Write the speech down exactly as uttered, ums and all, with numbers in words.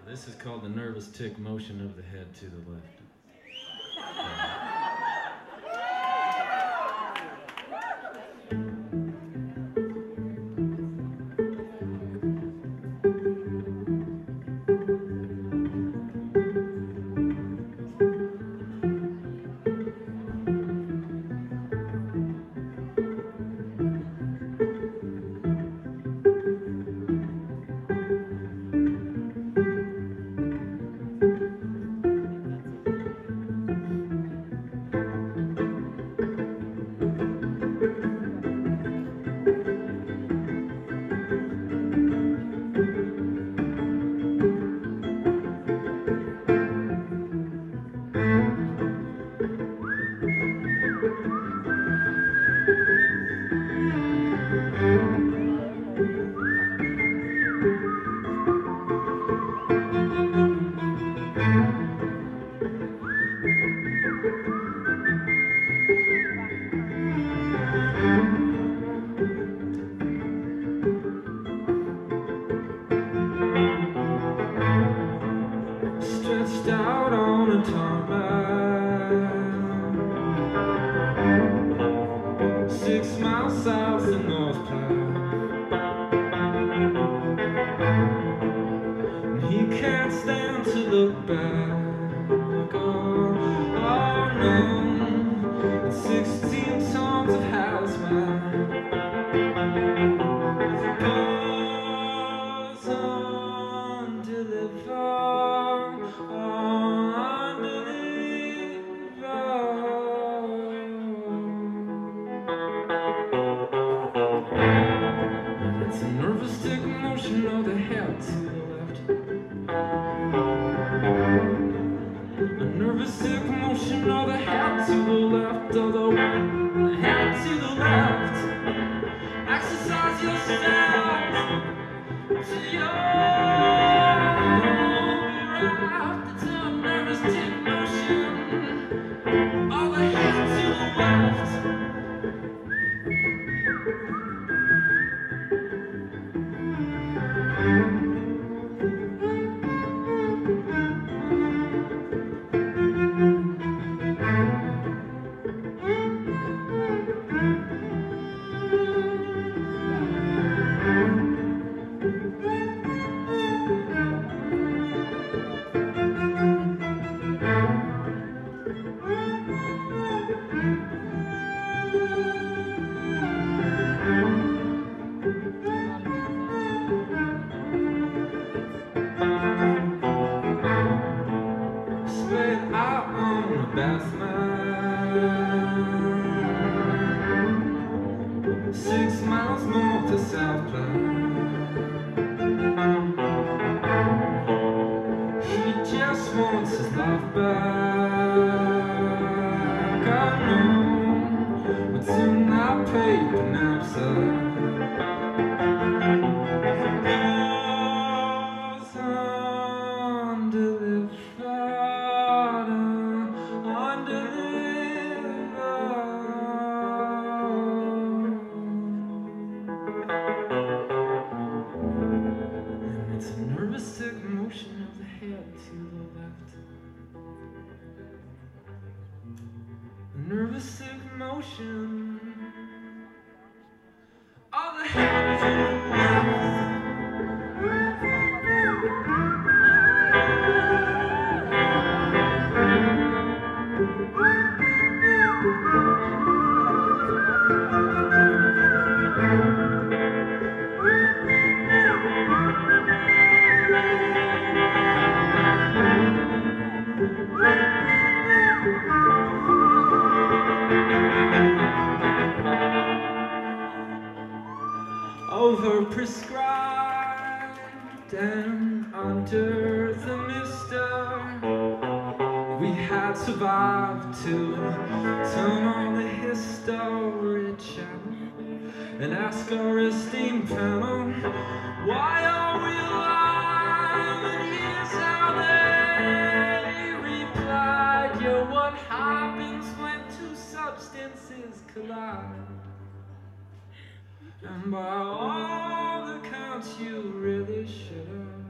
This is called the nervous tick motion of the head to the left. Stretched out on a tarmac, six miles south of North Platte, and he can't stand to look back. Oh, oh no, it's sixteen tons of hazmat. Goes undelivered. It's a nervous tick motion of the head to the left. A nervous tick motion of the head to the left. Of the head to the left. Exercise yourself to your right. It's a nervous tick motion of the head to the left. Out on the Bathman, six miles north to South Platte. He just wants his life back. I know what's in that paper knapsack. Motion of the head to the left. A nervous sick motion of the head to the overprescribed and under the mister. We had survived to turn on the history channel and ask our esteemed panel, why are we alive? And here's how they replied, yo, what happens when two substances collide? And by all accounts, you really should have